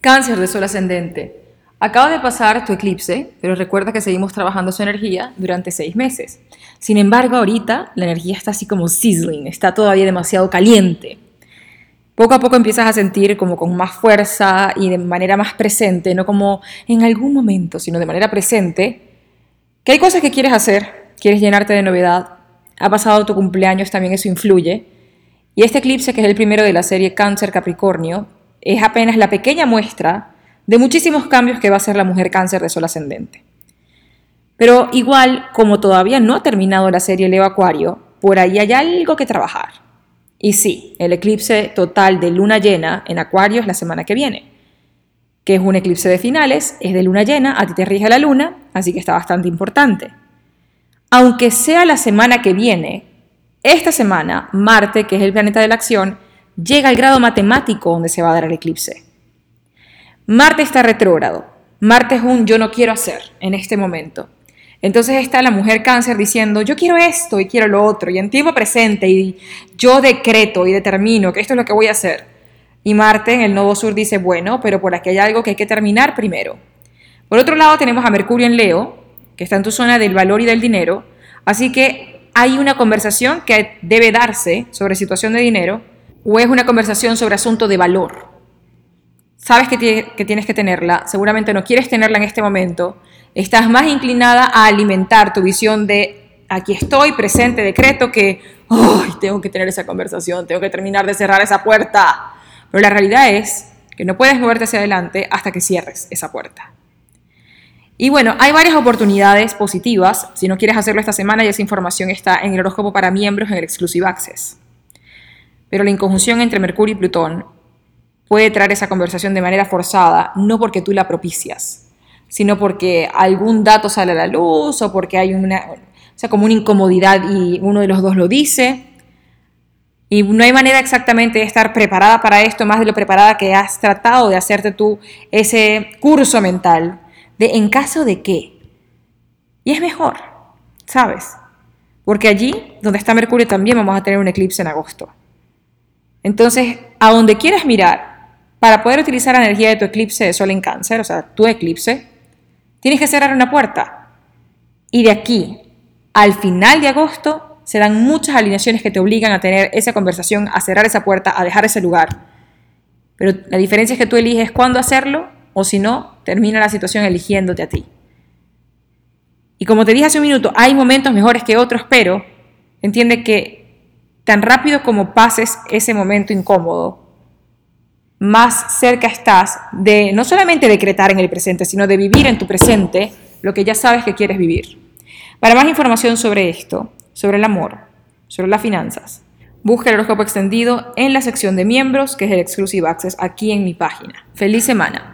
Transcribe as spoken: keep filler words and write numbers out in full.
Cáncer de Sol ascendente. Acaba de pasar tu eclipse, pero recuerda que seguimos trabajando su energía durante seis meses. Sin embargo, ahorita la energía está así como sizzling, está todavía demasiado caliente. Poco a poco empiezas a sentir como con más fuerza y de manera más presente, no como en algún momento, sino de manera presente, que hay cosas que quieres hacer, quieres llenarte de novedad. Ha pasado tu cumpleaños, también eso influye. Y este eclipse, que es el primero de la serie Cáncer-Capricornio, es apenas la pequeña muestra de muchísimos cambios que va a hacer la mujer Cáncer de Sol ascendente. Pero igual, como todavía no ha terminado la serie Leo Acuario, por ahí hay algo que trabajar. Y sí, el eclipse total de luna llena en Acuario es la semana que viene, que es un eclipse de finales, es de luna llena, a ti te rige la luna, así que está bastante importante. Aunque sea la semana que viene, esta semana, Marte, que es el planeta de la acción, llega al grado matemático donde se va a dar el eclipse. Marte está retrógrado. Marte es un yo no quiero hacer en este momento. Entonces está la mujer Cáncer diciendo yo quiero esto y quiero lo otro y en tiempo presente y yo decreto y determino que esto es lo que voy a hacer. Y Marte en el nodo sur dice bueno, pero por aquí hay algo que hay que terminar primero. Por otro lado tenemos a Mercurio en Leo, que está en tu zona del valor y del dinero, así que hay una conversación que debe darse sobre situación de dinero o es una conversación sobre asunto de valor. Sabes que, t- que tienes que tenerla, seguramente no quieres tenerla en este momento, estás más inclinada a alimentar tu visión de aquí estoy, presente, decreto, que oh, tengo que tener esa conversación, tengo que terminar de cerrar esa puerta. Pero la realidad es que no puedes moverte hacia adelante hasta que cierres esa puerta. Y bueno, hay varias oportunidades positivas. Si no quieres hacerlo esta semana, ya esa información está en el horóscopo para miembros en el Exclusive Access. Pero la inconjunción entre Mercurio y Plutón puede traer esa conversación de manera forzada, no porque tú la propicias, sino porque algún dato sale a la luz o porque hay una, o sea, como una incomodidad y uno de los dos lo dice. Y no hay manera exactamente de estar preparada para esto, más de lo preparada que has tratado de hacerte tú ese curso mental de en caso de qué. Y es mejor, ¿sabes? Porque allí, donde está Mercurio, también vamos a tener un eclipse en agosto. Entonces, a donde quieras mirar, para poder utilizar la energía de tu eclipse de Sol en Cáncer, o sea, tu eclipse, tienes que cerrar una puerta. Y de aquí al final de agosto se dan muchas alineaciones que te obligan a tener esa conversación, a cerrar esa puerta, a dejar ese lugar. Pero la diferencia es que tú eliges cuándo hacerlo, o si no, termina la situación eligiéndote a ti. Y como te dije hace un minuto, hay momentos mejores que otros, pero entiende que tan rápido como pases ese momento incómodo, más cerca estás de no solamente decretar en el presente, sino de vivir en tu presente lo que ya sabes que quieres vivir. Para más información sobre esto, sobre el amor, sobre las finanzas, busca el horóscopo extendido en la sección de miembros, que es el Exclusive Access, aquí en mi página. ¡Feliz semana!